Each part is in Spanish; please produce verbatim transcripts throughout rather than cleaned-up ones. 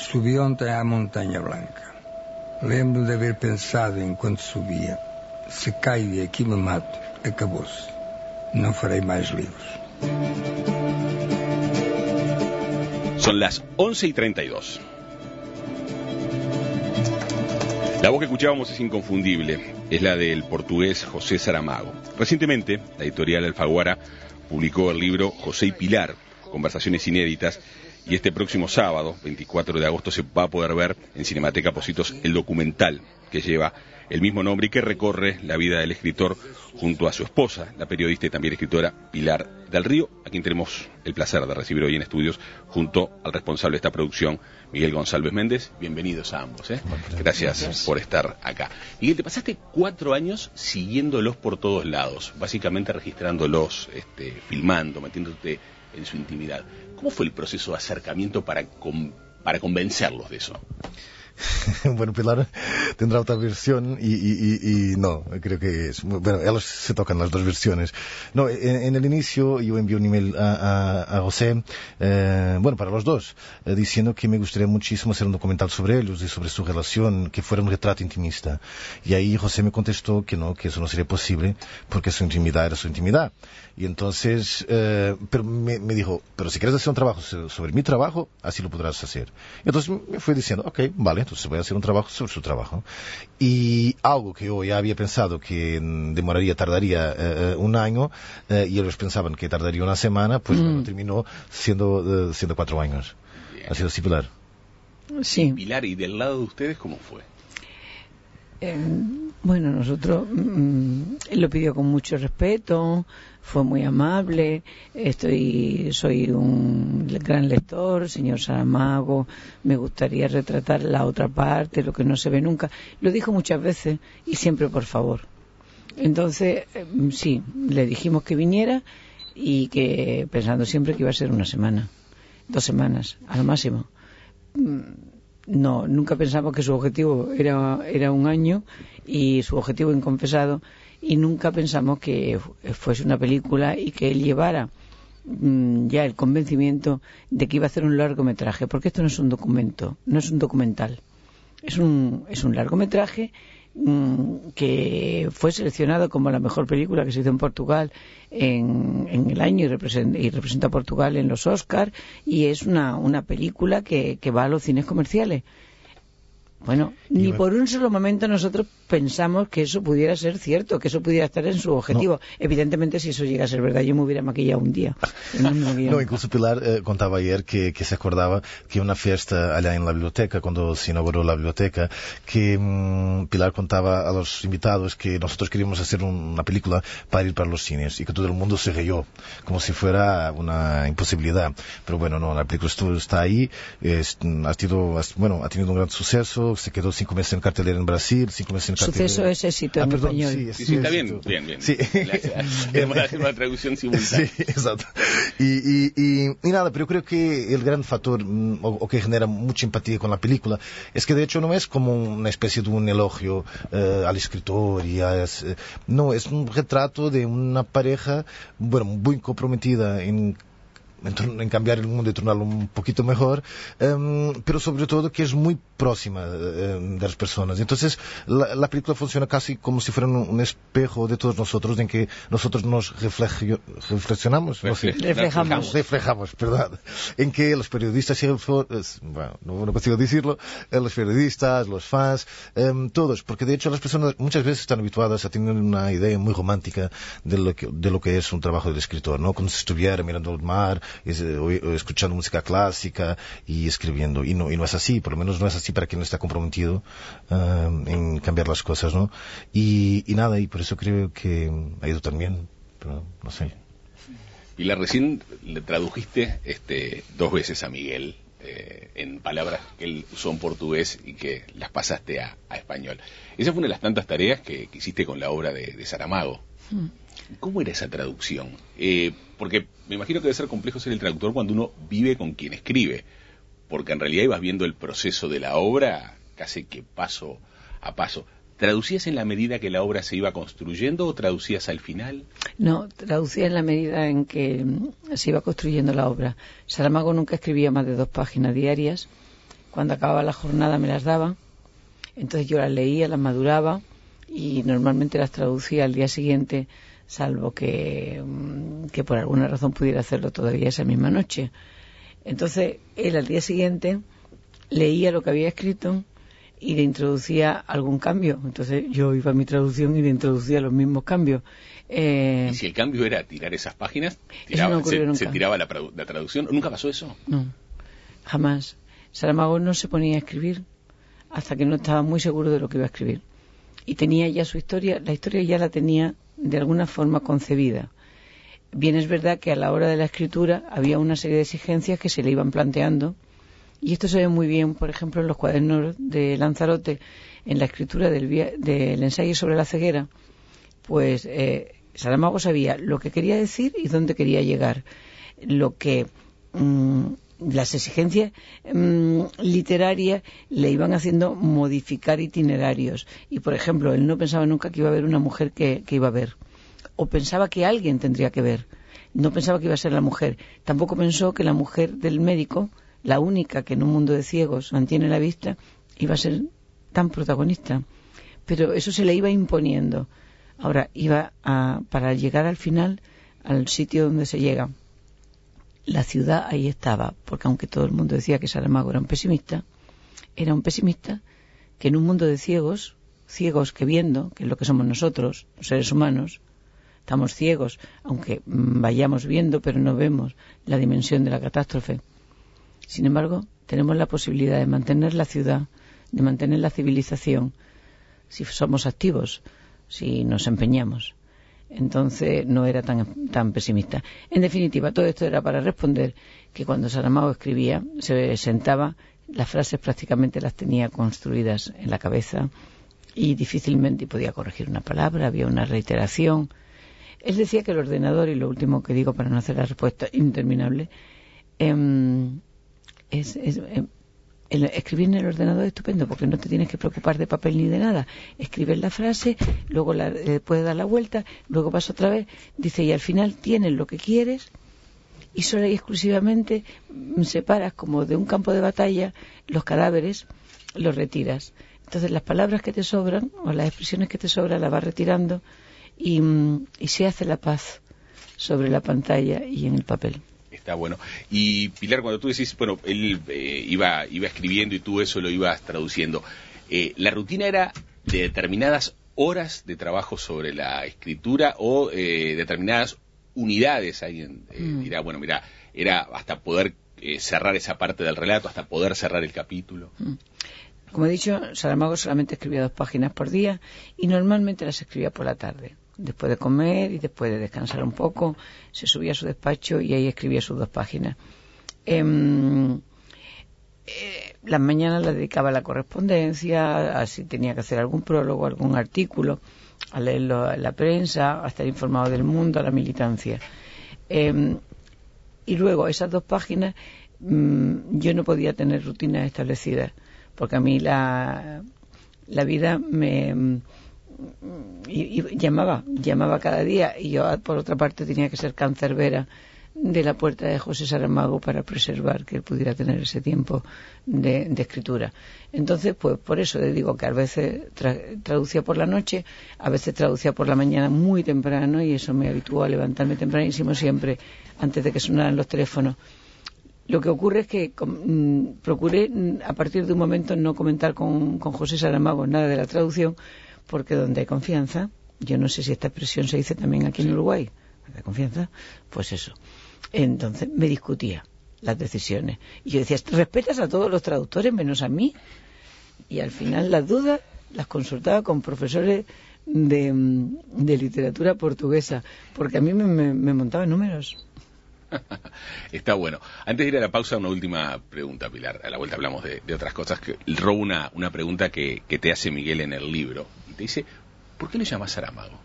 Subi ontem à Montanha Blanca. Lembro de haver pensado enquanto subia: se caio e aqui me mato, acabou-se. Não farei mais livros. Son las once y treinta y dos. La voz que escuchábamos es inconfundible, es la del portugués José Saramago. Recientemente, la editorial Alfaguara publicó el libro José y Pilar, conversaciones inéditas, y este próximo sábado, veinticuatro de agosto, se va a poder ver en Cinemateca Pocitos el documental que lleva el mismo nombre y que recorre la vida del escritor junto a su esposa, la periodista y también escritora Pilar del Río, a quien tenemos el placer de recibir hoy en estudios junto al responsable de esta producción, Miguel González Méndez. Bienvenidos a ambos, ¿eh? Gracias, Gracias por estar acá. Miguel, te pasaste cuatro años siguiéndolos por todos lados, básicamente registrándolos, este, filmando, metiéndote en su intimidad. ¿Cómo fue el proceso de acercamiento para, con, para convencerlos de eso? Bueno, Pilar tendrá otra versión y, y, y, y no, creo que es, bueno, ellos se tocan las dos versiones. No, en, en el inicio yo envié un email a, a, a José, eh, bueno, para los dos, eh, diciendo que me gustaría muchísimo hacer un documental sobre ellos y sobre su relación, que fuera un retrato intimista. Y ahí José me contestó que no, que eso no sería posible, porque su intimidad era su intimidad. Y entonces, eh, pero me, me dijo, pero si quieres hacer un trabajo sobre mi trabajo, así lo podrás hacer. Y entonces me fui diciendo, ok, vale, entonces voy a hacer un trabajo sobre su trabajo. Y algo que yo ya había pensado que demoraría, tardaría eh, un año, eh, y ellos pensaban que tardaría una semana, pues mm. bueno, terminó siendo, eh, siendo cuatro años. Bien. Ha sido así, Pilar. Sí. Pilar, ¿y del lado de ustedes cómo fue? Eh, bueno, nosotros mm, él lo pidió con mucho respeto, fue muy amable. Estoy, soy un gran lector, señor Saramago, me gustaría retratar la otra parte, lo que no se ve nunca. Lo dijo muchas veces y siempre por favor. Entonces, eh, sí, le dijimos que viniera y que pensando siempre que iba a ser una semana, dos semanas, al máximo. No, nunca pensamos que su objetivo era, era un año y su objetivo inconfesado, y nunca pensamos que fuese una película y que él llevara mmm, ya el convencimiento de que iba a hacer un largometraje, porque esto no es un documento, no es un documental, es un, es un largometraje mmm, que fue seleccionado como la mejor película que se hizo en Portugal en, en el año y representa, y representa a Portugal en los Oscars, y es una, una película que, que va a los cines comerciales. Bueno, ni por un solo momento nosotros pensamos que eso pudiera ser cierto, que eso pudiera estar en su objetivo. No. Evidentemente, si eso llega a ser verdad, yo me hubiera maquillado un día. No, no, incluso Pilar eh, contaba ayer que, que se acordaba que una fiesta allá en la biblioteca, cuando se inauguró la biblioteca, que mmm, Pilar contaba a los invitados que nosotros queríamos hacer un, una película para ir para los cines, y que todo el mundo se rió, como si fuera una imposibilidad. Pero bueno, no, la película estuvo, está ahí, es, ha, sido, bueno, ha tenido un gran suceso. Se quedó cinco meses en cartelera en Brasil, cinco meses en cartelera... Suceso es éxito en ah, perdón, español. Sí, sí, sí, está bien, bien, bien. Sí. Tenemos que hacer una traducción simultánea. Sí, exacto. Y, y, y, y nada, pero yo creo que el gran factor, o, o que genera mucha empatía con la película, es que de hecho no es como una especie de un elogio eh, al escritor, y a, es, eh, no, es un retrato de una pareja, bueno, muy comprometida en en cambiar el mundo y tornarlo un poquito mejor, um, pero sobre todo que es muy próxima uh, de las personas. Entonces la, la película funciona casi como si fuera un, un espejo de todos nosotros, en que nosotros nos reflexio, reflexionamos, no sé, reflejamos, reflejamos, perdón, en que los periodistas, bueno, no, no consigo decirlo, los periodistas, los fans, um, todos, porque de hecho las personas muchas veces están habituadas a tener una idea muy romántica de lo que, de lo que es un trabajo del escritor, ¿no? Como si estuviera mirando el mar, Es, o, o escuchando música clásica y escribiendo, y no, y no es así, por lo menos no es así para quien no está comprometido uh, en cambiar las cosas, ¿no? Y, y nada, y por eso creo que ha ido también, pero no sé. Pilar, recién le tradujiste este, dos veces a Miguel eh, en palabras que él usó en portugués y que las pasaste a, a español. Esa fue una de las tantas tareas que, que hiciste con la obra de, de Saramago. Mm. ¿Cómo era esa traducción? Eh, porque me imagino que debe ser complejo ser el traductor cuando uno vive con quien escribe, porque en realidad ibas viendo el proceso de la obra casi que paso a paso. ¿Traducías en la medida que la obra se iba construyendo o traducías al final? No, traducía en la medida en que se iba construyendo la obra. Saramago nunca escribía más de dos páginas diarias. cuando acababa la jornada me las daban, entonces yo las leía, las maduraba y normalmente las traducía al día siguiente, salvo que, que por alguna razón pudiera hacerlo todavía esa misma noche. Entonces él al día siguiente leía lo que había escrito y le introducía algún cambio. Entonces yo iba a mi traducción y le introducía los mismos cambios. Eh, ¿Y si el cambio era tirar esas páginas? Tiraba, eso no se, nunca. ¿Se tiraba la, la traducción? ¿Nunca pasó eso? No, jamás. Saramago no se ponía a escribir hasta que no estaba muy seguro de lo que iba a escribir. Y tenía ya su historia, la historia ya la tenía de alguna forma concebida. Bien es verdad que a la hora de la escritura había una serie de exigencias que se le iban planteando, y esto se ve muy bien, por ejemplo, en los cuadernos de Lanzarote, en la escritura del, via- del ensayo sobre la ceguera. Pues eh, Saramago sabía lo que quería decir y dónde quería llegar. Lo que mmm, las exigencias mmm, literarias le iban haciendo modificar itinerarios. Y, por ejemplo, él no pensaba nunca que iba a haber una mujer que, que iba a ver. O pensaba que alguien tendría que ver. No pensaba que iba a ser la mujer. Tampoco pensó que la mujer del médico, la única que en un mundo de ciegos mantiene la vista, iba a ser tan protagonista. Pero eso se le iba imponiendo. Ahora, iba a, para llegar al final, al sitio donde se llega. La ciudad ahí estaba, porque aunque todo el mundo decía que Saramago era un pesimista, era un pesimista que en un mundo de ciegos, ciegos que viendo, que es lo que somos nosotros, los seres humanos, estamos ciegos, aunque vayamos viendo, pero no vemos la dimensión de la catástrofe. Sin embargo, tenemos la posibilidad de mantener la ciudad, de mantener la civilización, si somos activos, si nos empeñamos. Entonces no era tan, tan pesimista. En definitiva, todo esto era para responder que cuando Saramago escribía, se sentaba, las frases prácticamente las tenía construidas en la cabeza y difícilmente podía corregir una palabra, había una reiteración. Él decía que el ordenador, y lo último que digo para no hacer la respuesta interminable, eh, es, es eh, el escribir en el ordenador es estupendo porque no te tienes que preocupar de papel ni de nada. Escribes la frase, luego la, eh, puedes dar la vuelta, luego vas otra vez, dice, y al final tienes lo que quieres y solo y exclusivamente separas como de un campo de batalla los cadáveres, los retiras. Entonces las palabras que te sobran o las expresiones que te sobran las vas retirando y, y se hace la paz sobre la pantalla y en el papel. Está bueno. Y Pilar, cuando tú decís, bueno, él eh, iba iba escribiendo y tú eso lo ibas traduciendo, eh, ¿la rutina era de determinadas horas de trabajo sobre la escritura o eh, determinadas unidades? Alguien eh, mm. dirá, bueno, mira, era hasta poder eh, cerrar esa parte del relato, hasta poder cerrar el capítulo. Mm. Como he dicho, Saramago solamente escribía dos páginas por día y normalmente las escribía por la tarde. Después de comer y después de descansar un poco, se subía a su despacho y ahí escribía sus dos páginas. Eh, eh, las mañanas las dedicaba a la correspondencia, así tenía que hacer algún prólogo, algún artículo, a leerlo en la prensa, a estar informado del mundo, a la militancia. Eh, y luego, esas dos páginas, mmm, yo no podía tener rutinas establecidas, porque a mí la, la vida me... Y, y llamaba, llamaba cada día y yo por otra parte tenía que ser cancerbera de la puerta de José Saramago para preservar que él pudiera tener ese tiempo de, de escritura. Entonces, pues por eso le digo que a veces tra traducía por la noche, a veces traducía por la mañana muy temprano y eso me habituó a levantarme tempranísimo siempre antes de que sonaran los teléfonos. Lo que ocurre es que com, procuré a partir de un momento no comentar con, con José Saramago nada de la traducción, porque donde hay confianza, yo no sé si esta expresión se dice también aquí en Uruguay, donde hay confianza, pues eso. Entonces me discutía las decisiones. Y yo decía, ¿respetas a todos los traductores menos a mí? Y al final las dudas las consultaba con profesores de, de literatura portuguesa, porque a mí me, me, me montaban números. Está bueno. Antes de ir a la pausa, una última pregunta, Pilar. A la vuelta hablamos de, de otras cosas. Que robo una, una pregunta que, que te hace Miguel en el libro. Y te dice, ¿por qué lo llamas Saramago?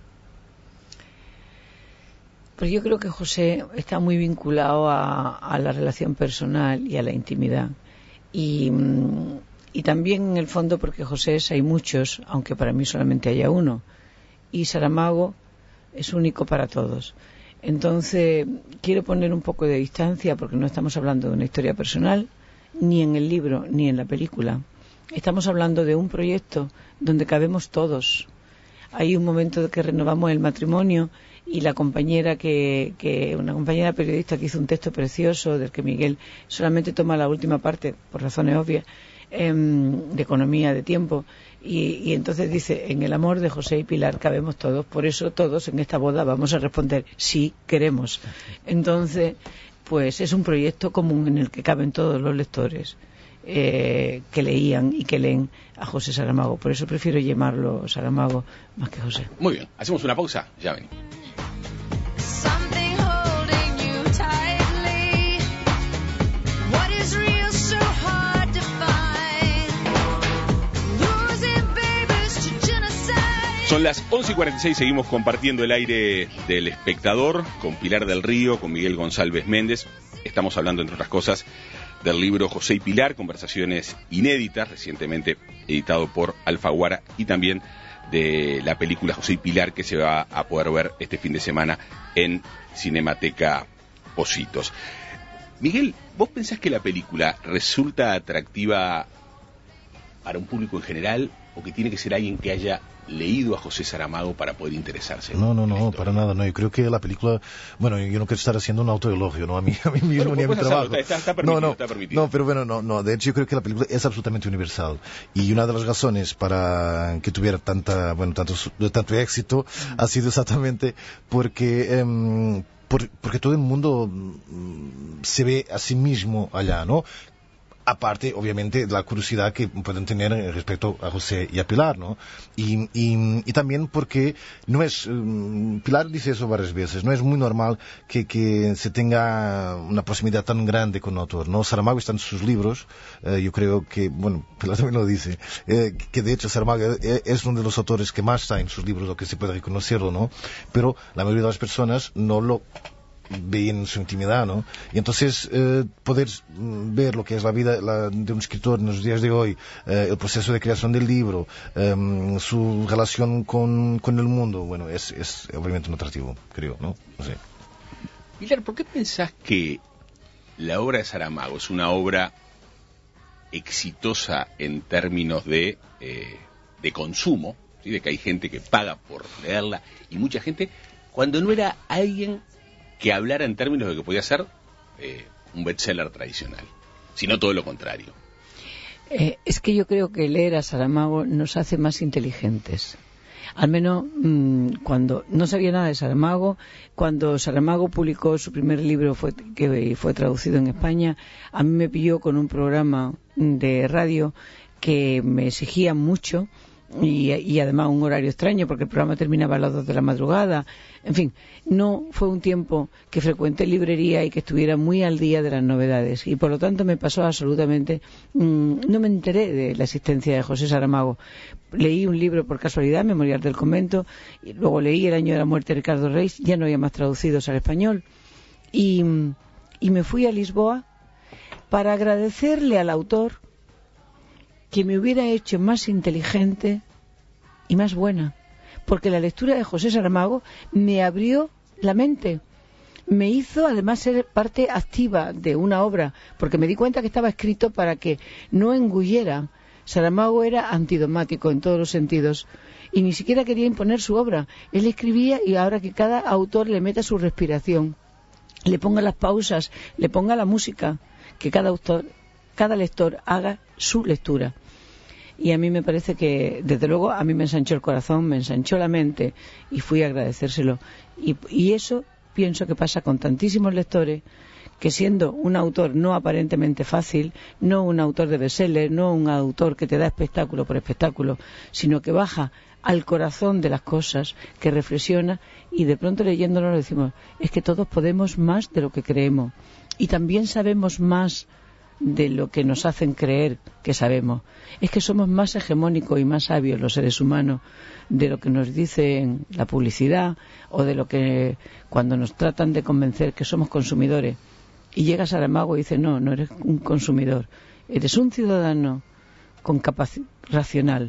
Pues yo creo que José está muy vinculado a, a la relación personal y a la intimidad. Y, y también, en el fondo, porque José hay muchos, aunque para mí solamente haya uno. Y Saramago es único para todos. Entonces, quiero poner un poco de distancia porque no estamos hablando de una historia personal ni en el libro ni en la película. Estamos hablando de un proyecto donde cabemos todos. Hay un momento de que renovamos el matrimonio y la compañera que, que una compañera periodista que hizo un texto precioso del que Miguel solamente toma la última parte por razones obvias, eh, de economía de tiempo, y, y entonces dice: en el amor de José y Pilar cabemos todos, por eso todos en esta boda vamos a responder sí queremos. Entonces pues es un proyecto común en el que caben todos los lectores eh, que leían y que leen a José Saramago. Por eso prefiero llamarlo Saramago más que José. Muy bien, hacemos una pausa, ya venimos. Son las once y cuarenta y seis, seguimos compartiendo el aire del Espectador con Pilar del Río, con Miguel González Méndez. Estamos hablando, entre otras cosas, del libro José y Pilar, conversaciones inéditas, recientemente editado por Alfaguara, y también de la película José y Pilar, que se va a poder ver este fin de semana en Cinemateca Positos. Miguel, ¿vos pensás que la película resulta atractiva para un público en general, o que tiene que ser alguien que haya leído a José Saramago para poder interesarse? No, no, no, para nada, no. Yo creo que la película, bueno, yo no quiero estar haciendo un autoelogio, ¿no? A mí, a mí mismo, bueno, ni a mi trabajo. Hacerlo, está, está permitido, no, no, está permitido. No, pero bueno, no, no. De hecho, yo creo que la película es absolutamente universal. Y una de las razones para que tuviera tanta, bueno, tanto, tanto éxito mm. ha sido exactamente porque, um, por, porque todo el mundo um, se ve a sí mismo allá, ¿no? Aparte, obviamente, de la curiosidad que pueden tener respecto a José y a Pilar, ¿no? Y, y, y también porque no es, um, Pilar dice eso varias veces, no es muy normal que, que se tenga una proximidad tan grande con el autor, ¿no? Saramago está en sus libros, eh, yo creo que, bueno, Pilar también lo dice, eh, que de hecho Saramago es uno de los autores que más está en sus libros, lo que se puede reconocerlo, ¿no? Pero la mayoría de las personas no lo ve en su intimidad, ¿no? Y entonces eh, poder ver lo que es la vida la, de un escritor en los días de hoy, eh, el proceso de creación del libro, eh, su relación con, con el mundo, bueno, es, es obviamente un atractivo, creo, ¿no? No sé. Pilar, ¿por qué pensás que la obra de Saramago es una obra exitosa en términos de, eh, de consumo, ¿sí? De que hay gente que paga por leerla, y mucha gente, cuando no era alguien que hablara en términos de que podía ser eh, un bestseller tradicional, sino todo lo contrario? Eh, es que yo creo que leer a Saramago nos hace más inteligentes. Al menos mmm, cuando no sabía nada de Saramago, cuando Saramago publicó su primer libro fue, que fue traducido en España, a mí me pilló con un programa de radio que me exigía mucho, Y, y además un horario extraño porque el programa terminaba a las dos de la madrugada. En fin, no fue un tiempo que frecuenté librería y que estuviera muy al día de las novedades, y por lo tanto me pasó absolutamente mmm, no me enteré de la existencia de José Saramago. Leí un libro por casualidad, Memorial del Convento, y luego leí El año de la muerte de Ricardo Reis, ya no había más traducidos al español, y, y me fui a Lisboa para agradecerle al autor que me hubiera hecho más inteligente y más buena, porque la lectura de José Saramago me abrió la mente, me hizo además ser parte activa de una obra, porque me di cuenta que estaba escrito para que no engullera. Saramago era antidomático en todos los sentidos y ni siquiera quería imponer su obra. Él escribía, y ahora que cada autor le meta su respiración, le ponga las pausas, le ponga la música, que cada autor, cada lector haga su lectura. Y a mí me parece que, desde luego, a mí me ensanchó el corazón, me ensanchó la mente, y fui a agradecérselo. Y, y eso pienso que pasa con tantísimos lectores, que siendo un autor no aparentemente fácil, no un autor de bestseller, no un autor que te da espectáculo por espectáculo, sino que baja al corazón de las cosas, que reflexiona, y de pronto leyéndolo decimos, es que todos podemos más de lo que creemos, y también sabemos más de lo que nos hacen creer que sabemos. Es que somos más hegemónicos y más sabios los seres humanos de lo que nos dicen la publicidad, o de lo que cuando nos tratan de convencer que somos consumidores. Y llega Saramago y dice, no, no eres un consumidor, eres un ciudadano con capacidad racional,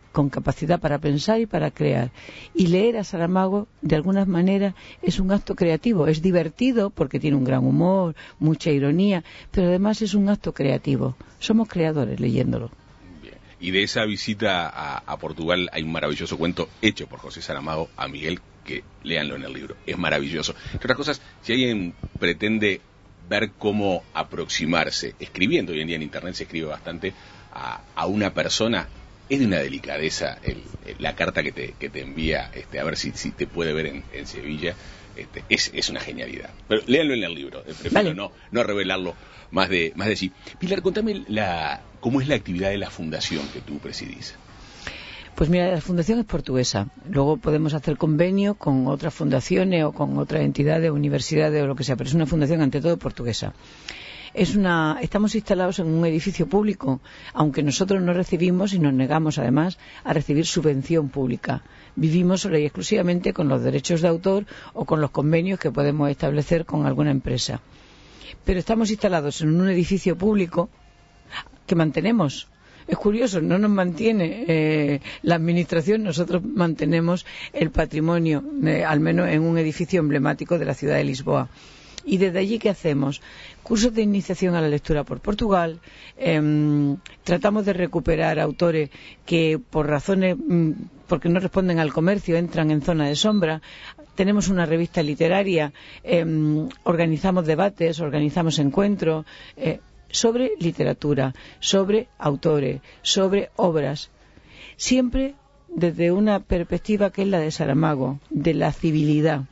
con capacidad para pensar y para crear. Y leer a Saramago, de alguna manera, es un acto creativo. Es divertido porque tiene un gran humor, mucha ironía, pero además es un acto creativo. Somos creadores leyéndolo. Bien. Y de esa visita a, a Portugal hay un maravilloso cuento hecho por José Saramago a Miguel, que léanlo en el libro. Es maravilloso. Entre otras cosas, si alguien pretende ver cómo aproximarse, escribiendo, hoy en día en Internet se escribe bastante, a, a una persona, es de una delicadeza el, el, la carta que te, que te envía, este, a ver si, si te puede ver en, en Sevilla, este, es, es una genialidad. Pero léanlo en el libro, prefiero vale. no, no revelarlo más de, más de sí. Pilar, contame la, cómo es la actividad de la fundación que tú presidís. Pues mira, la fundación es portuguesa. Luego podemos hacer convenio con otras fundaciones o con otras entidades, universidades o lo que sea, pero es una fundación ante todo portuguesa. Es una, estamos instalados en un edificio público, aunque nosotros no recibimos y nos negamos además a recibir subvención pública. Vivimos solo y exclusivamente con los derechos de autor o con los convenios que podemos establecer con alguna empresa. Pero estamos instalados en un edificio público que mantenemos. Es curioso, no nos mantiene eh, la administración, nosotros mantenemos el patrimonio, eh, al menos en un edificio emblemático de la ciudad de Lisboa. Y desde allí, ¿qué hacemos? Cursos de iniciación a la lectura por Portugal, eh, tratamos de recuperar autores que por razones, mm, porque no responden al comercio, entran en zona de sombra. Tenemos una revista literaria, eh, organizamos debates, organizamos encuentros, eh, sobre literatura, sobre autores, sobre obras, siempre desde una perspectiva que es la de Saramago, de la civilidad,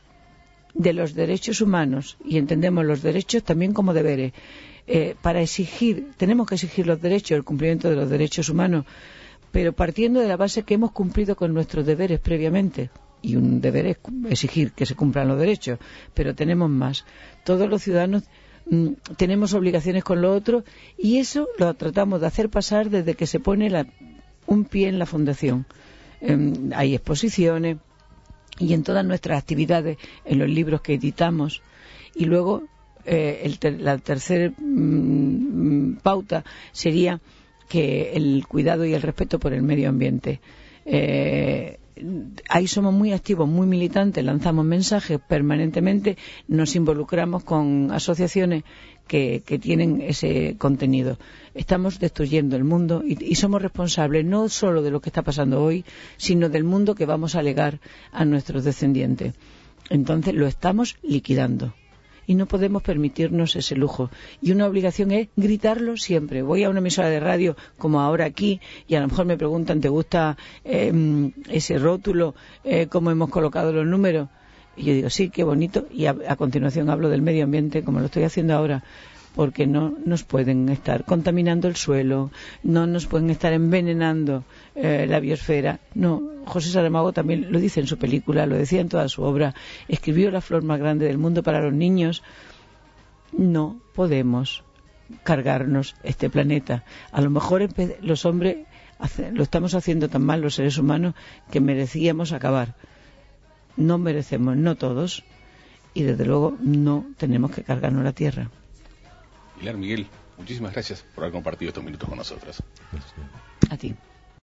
de los derechos humanos, y entendemos los derechos también como deberes. Eh, para exigir, tenemos que exigir los derechos, el cumplimiento de los derechos humanos, pero partiendo de la base que hemos cumplido con nuestros deberes previamente. Y un deber es exigir que se cumplan los derechos, pero tenemos más. Todos los ciudadanos tenemos obligaciones con lo otro, y eso lo tratamos de hacer pasar desde que se pone la, un pie en la fundación. Eh, hay exposiciones y en todas nuestras actividades, en los libros que editamos, y luego eh, el ter, la tercera mmm, pauta sería que el cuidado y el respeto por el medio ambiente. Eh, ahí somos muy activos, muy militantes, lanzamos mensajes permanentemente, nos involucramos con asociaciones que, que tienen ese contenido. Estamos destruyendo el mundo y, y somos responsables no solo de lo que está pasando hoy, sino del mundo que vamos a legar a nuestros descendientes. Entonces lo estamos liquidando. Y no podemos permitirnos ese lujo. Y una obligación es gritarlo siempre. Voy a una emisora de radio, como ahora aquí, y a lo mejor me preguntan, ¿te gusta eh, ese rótulo? Eh, ¿Cómo hemos colocado los números? Y yo digo, sí, qué bonito. Y a, a continuación hablo del medio ambiente, como lo estoy haciendo ahora, porque no nos pueden estar contaminando el suelo, no nos pueden estar envenenando eh, la biosfera. No, José Saramago también lo dice en su película, lo decía en toda su obra, escribió La flor más grande del mundo para los niños. No podemos cargarnos este planeta. A lo mejor los hombres hace, lo estamos haciendo tan mal, los seres humanos, que merecíamos acabar. No merecemos, no todos, y desde luego no tenemos que cargarnos la tierra. Pilar, Miguel, muchísimas gracias por haber compartido estos minutos con nosotros. A ti.